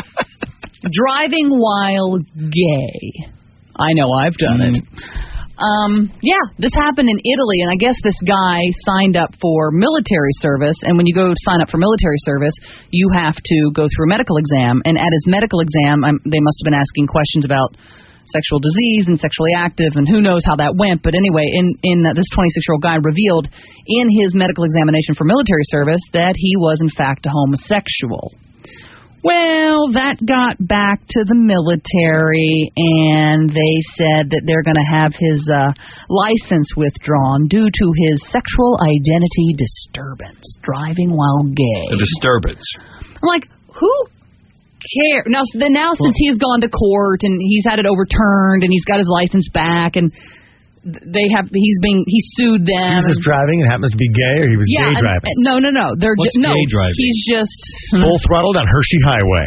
E: driving while gay. I know, I've done
C: Mm.
E: it. Um, yeah, this happened in Italy, and I guess this guy signed up for military service, and when you go sign up for military service, you have to go through a medical exam, and at his medical exam, um, they must have been asking questions about sexual disease and sexually active, and who knows how that went, but anyway, in, in uh, this twenty-six-year-old guy revealed in his medical examination for military service that he was, in fact, a homosexual. Well, that got back to the military, and they said that they're going to have his uh, license withdrawn due to his sexual identity disturbance, driving while gay.
C: A disturbance.
E: I'm like, who cares? Now, then now since he's gone to court and he's had it overturned and he's got his license back and they have he's being he sued them.
D: He was just driving and happens to be gay, or he was
E: yeah,
D: gay
E: and-
D: driving?
E: no, no, no. They're
D: What's
E: ju- no.
D: gay driving?
E: He's just
D: Full throttled on Hershey Highway.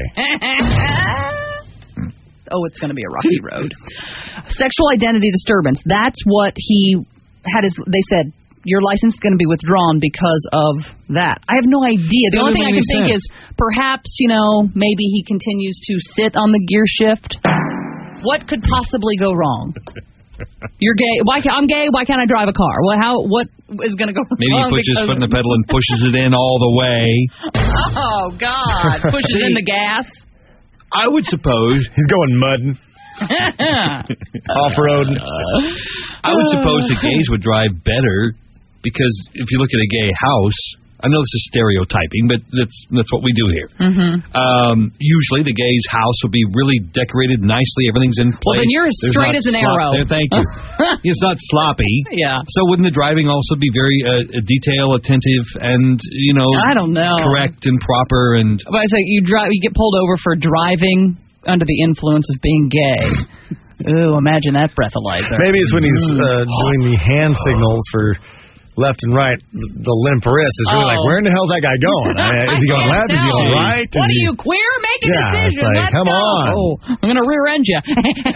E: Oh, it's going to be a rocky road. Sexual identity disturbance. That's what he had his. They said your license is going to be withdrawn because of that. I have no idea. The
C: That
E: only thing I
C: doesn't
E: can
C: make
E: think
C: sense.
E: is perhaps you know maybe he continues to sit on the gear shift. What could possibly go wrong? You're gay. Why can't I'm gay? Why can't I drive a car? Well, how? What is going to go
C: Maybe he
E: wrong?
C: puts his
E: because-
C: foot in the pedal and pushes it in all the way.
E: Oh God! Pushes in the gas.
C: I would suppose
D: he's going mudding, off-roading.
C: I would suppose the gays would drive better because if you look at a gay house, I know this is stereotyping, but that's that's what we do here.
E: Mm-hmm.
C: Um, usually, the gay's house will be really decorated nicely. Everything's in place.
E: Well, then you're as
C: There's
E: straight
C: not
E: as an
C: slop-
E: arrow.
C: There, thank you. It's not sloppy.
E: Yeah.
C: So wouldn't the driving also be very uh, detail attentive and you know
E: I don't know.
C: correct and proper and
E: But I say you drive, you get pulled over for driving under the influence of being gay. Ooh, imagine that breathalyzer.
D: Maybe it's when he's
E: Mm.
D: uh, doing the hand signals for left and right. The limp wrist is really
E: Oh.
D: like, where in the hell's that guy going? I mean, is he going left? Is he going right?
E: What
D: Is
E: are
D: he-
E: you, queer? Make a
D: Yeah, it's
E: decision.
D: like,
E: Let's
D: come
E: go.
D: on.
E: Oh, I'm going to rear end you.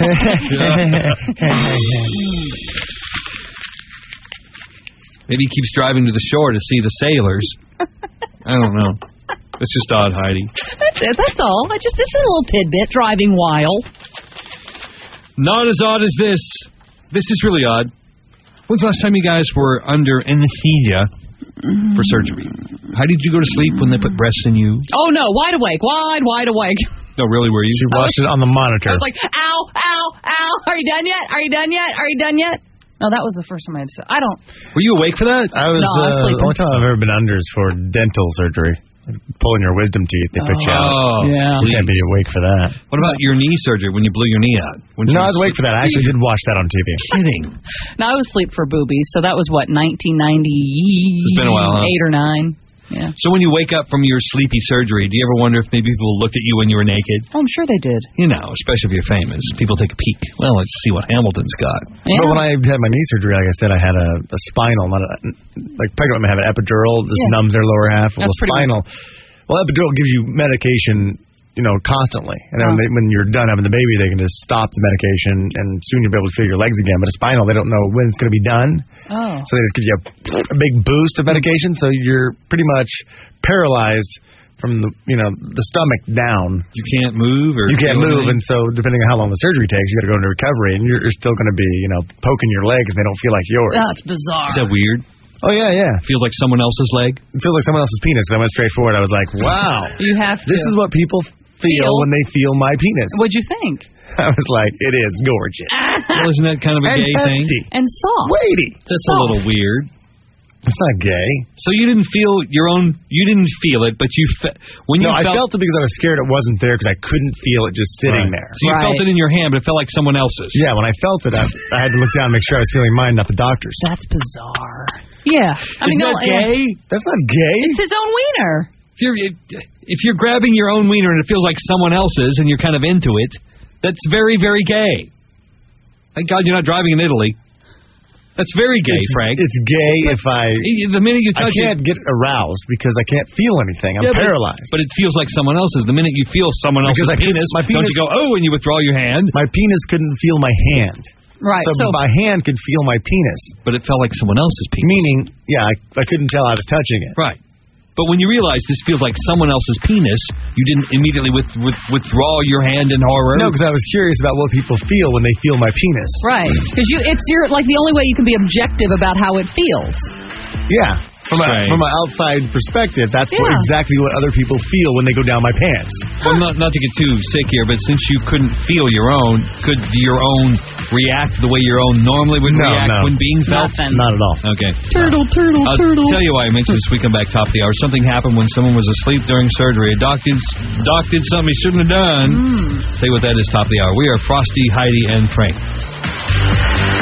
C: maybe he keeps driving to the shore to see the sailors. I don't know. It's just odd, Heidi.
E: That's it. That's all. I just this is a little tidbit. Driving while.
C: Not as odd as this. This is really odd. When's the last time you guys were under anesthesia for surgery? How did you go to sleep when they put breasts in you?
E: Oh no, wide awake, wide, wide awake.
C: No, really, were you?
D: She watched it on the monitor.
E: I was like, ow, ow, ow. Are you done yet? Are you done yet? Are you done yet? No, that was the first time I had said. I don't.
C: Were you awake for that?
D: I was,
E: No, I was
D: uh, the
E: sleeping.
D: only time I've ever been under is for dental surgery. Pulling your wisdom teeth, they put you out.
C: Oh,
E: Yeah.
D: You can't be awake for that.
C: What about your knee surgery when you blew your knee out? When
D: No,
C: you
D: I was awake for that. I actually did watch that on T V.
C: Kidding.
E: No, I was asleep for boobies, so that was what nineteen ninety-eight
C: It's been a while, huh?
E: or nine. Yeah.
C: So when you wake up from your sleepy surgery, do you ever wonder if maybe people looked at you when you were naked?
E: Oh, I'm sure they did.
C: You know, especially if you're famous. People take a peek. Well, let's see what Hamilton's got.
E: Yeah.
D: But when I had my knee surgery, like I said, I had a, a spinal, not a, like pregnant women have an epidural, just
E: Yeah.
D: numbs their lower half. Well,
E: That's pretty
D: spinal, well, epidural gives you medication, you know, constantly. And then when,
E: Oh.
D: they, when you're done having the baby, they can just stop the medication, and soon you'll be able to feel your legs again. But a spinal, they don't know when it's going to be done.
E: Oh.
D: So they just give you a, a big boost of medication, so you're pretty much paralyzed from the, you know, the stomach down.
C: You can't move or
D: You can't
C: feel
D: move,
C: anything?
D: and so depending on how long the surgery takes, you got to go into recovery, and you're, you're still going to be, you know, poking your legs, and they don't feel like yours.
E: That's bizarre.
C: Is that weird?
D: Oh, yeah, yeah.
C: Feels like someone else's leg?
D: It feels like someone else's penis. I went straight forward. I was like, wow.
E: You have to.
D: This is what people feel,
E: Feel.
D: when they feel my penis.
E: What'd you think?
D: I was like, it is gorgeous.
C: Well, isn't that kind of a
D: And
C: gay thing?
D: hefty.
E: And soft.
D: Weighty.
C: That's a little weird.
D: It's not gay.
C: So you didn't feel your own, you didn't feel it, but you fe- when you
D: No, I
C: felt,
D: felt it because I was scared it wasn't there because I couldn't feel it just sitting
C: Right.
D: there.
C: So you felt it in your hand, but it felt like someone else's.
D: Yeah, when I felt it, I, I had to look down and make sure I was feeling mine, not the doctor's.
E: That's bizarre. Yeah. I mean,
C: Isn't
E: no,
C: that gay?
D: That's not gay.
E: It's his own wiener.
C: If you're, if you're grabbing your own wiener and it feels like someone else's and you're kind of into it, that's very, very gay. Thank God you're not driving in Italy. That's very gay,
D: it's,
C: Frank.
D: It's gay if I...
C: The minute you touch
D: I can't
C: it...
D: get aroused because I can't feel anything. I'm
C: Yeah, but-
D: paralyzed.
C: But it feels like someone else's. The minute you feel someone else's
D: Because I could-
C: penis,
D: my
C: don't
D: penis-
C: you go, oh, and you withdraw your hand?
D: My penis couldn't feel my hand.
E: Right.
D: So,
E: So,
D: my hand could feel my penis.
C: But it felt like someone else's penis.
D: Meaning, yeah, I, I couldn't tell I was touching it.
C: Right. But when you realize this feels like someone else's penis, you didn't immediately with, with, withdraw your hand in horror.
D: No, because I was curious about what people feel when they feel my penis.
E: right. Because you, it's your like the only way you can be objective about how it feels.
D: Yeah. From a,
C: Right.
D: from an outside perspective, that's what,
E: Yeah.
D: exactly what other people feel when they go down my pants.
C: Well, not, not to get too sick here, but since you couldn't feel your own, could your own react the way your own normally would
D: No,
C: react
D: no.
C: when being felt?
E: Nothing.
D: Not at all.
C: Okay.
E: Turtle, turtle,
C: I'll
E: turtle.
C: tell you why I mentioned this. We come back top of the hour. Something happened when someone was asleep during surgery. A doc did, doc did something he shouldn't have done.
E: Mm.
C: Say what that is top of the hour. We are Frosty, Heidi, and Frank.